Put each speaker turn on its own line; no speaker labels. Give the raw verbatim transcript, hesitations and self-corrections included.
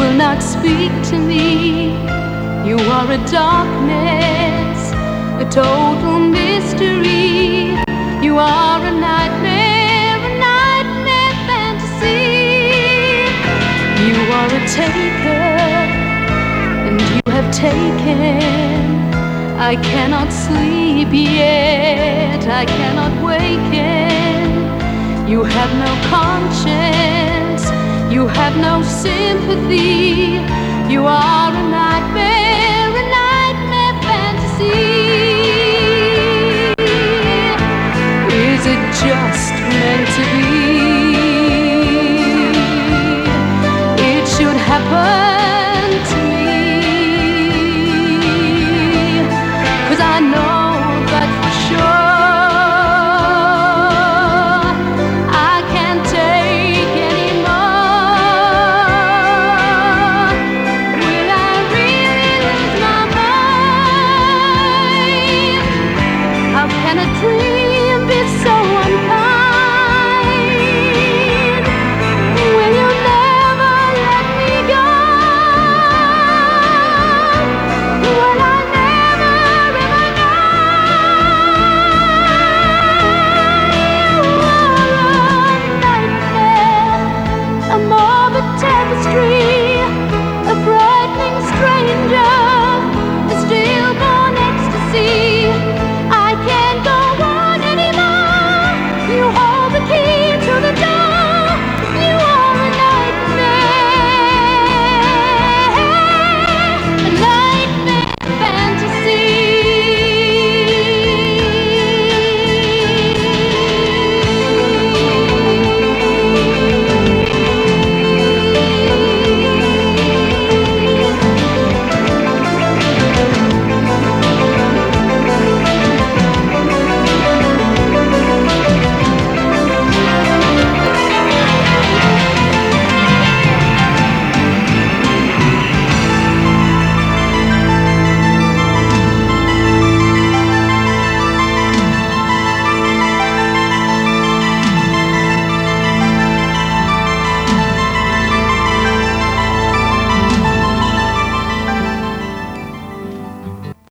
will not speak to me. You are a darkness, a total mystery. You are a nightmare, a nightmare fantasy. You are a taker, and you have taken. I cannot sleep yet, I cannot waken. You have no conscience, you have no sympathy. You are a nightmare, a nightmare fantasy. Is it just meant to be?